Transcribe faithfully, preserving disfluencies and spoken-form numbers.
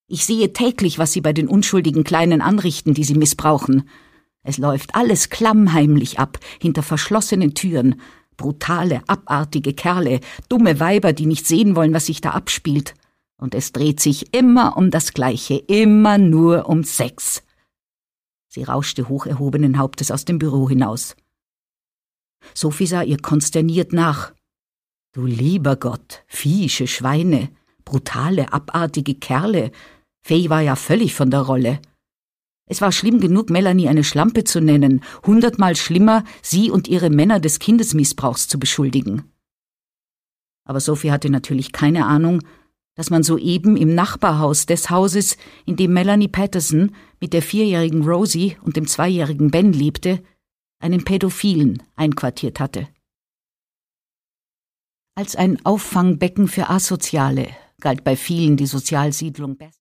Ich sehe täglich, was sie bei den unschuldigen Kleinen anrichten, die sie missbrauchen. Es läuft alles klammheimlich ab, hinter verschlossenen Türen. Brutale, abartige Kerle, dumme Weiber, die nicht sehen wollen, was sich da abspielt. Und es dreht sich immer um das Gleiche, immer nur um Sex. Sie rauschte hoch erhobenen Hauptes aus dem Büro hinaus. Sophie sah ihr konsterniert nach. Du lieber Gott, viehische Schweine, brutale, abartige Kerle. Faye war ja völlig von der Rolle. Es war schlimm genug, Melanie eine Schlampe zu nennen, hundertmal schlimmer, sie und ihre Männer des Kindesmissbrauchs zu beschuldigen. Aber Sophie hatte natürlich keine Ahnung, dass man soeben im Nachbarhaus des Hauses, in dem Melanie Patterson mit der vierjährigen Rosie und dem zweijährigen Ben lebte, einen Pädophilen einquartiert hatte. Als ein Auffangbecken für Asoziale galt bei vielen die Sozialsiedlung besser.